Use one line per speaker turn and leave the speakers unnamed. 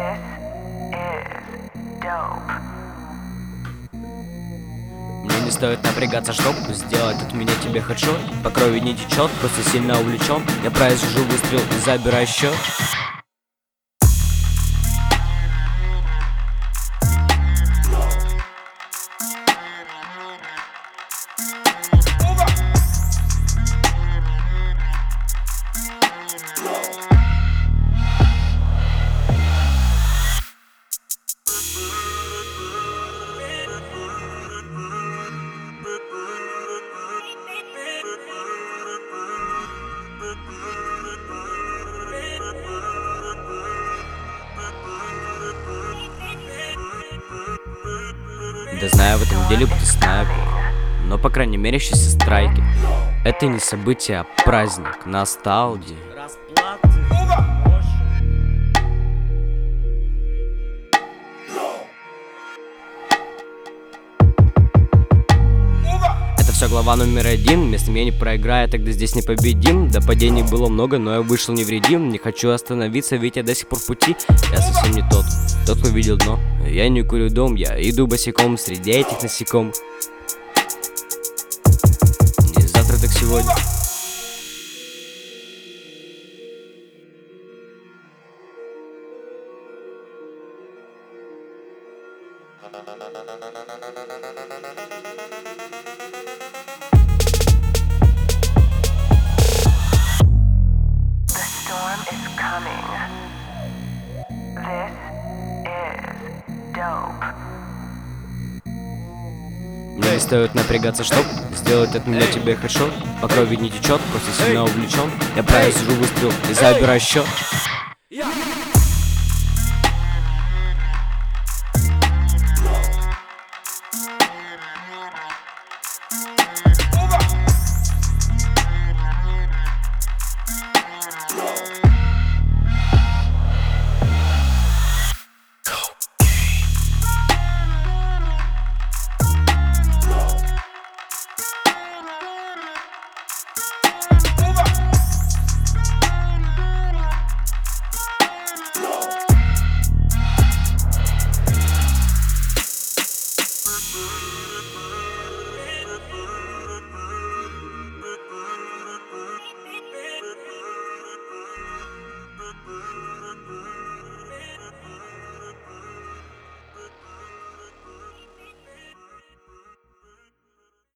Мне не стоит напрягаться, чтоб сделать от меня тебе хорошо. По крови не течет, просто сильно увлечен. Я произвожу выстрел и забираю счет. Да знаю, в этом деле будто снайпер, но по крайней мере сейчас и страйки. Это не событие, а праздник, ностальгия. Это все глава номер один. Вместо меня не проиграю, тогда здесь не победим. До падений было много, но я вышел невредим. Не хочу остановиться, ведь я до сих пор в пути. Я совсем не тот, кто видел дно. Я не курю дом, я иду босиком среди этих насекомых. Не завтра, так сегодня. Мне не стоит напрягаться, чтоб сделать от меня тебе хорошо. По крови не течет, просто сильно увлечен. Я произвожу выстрел и забираю счет.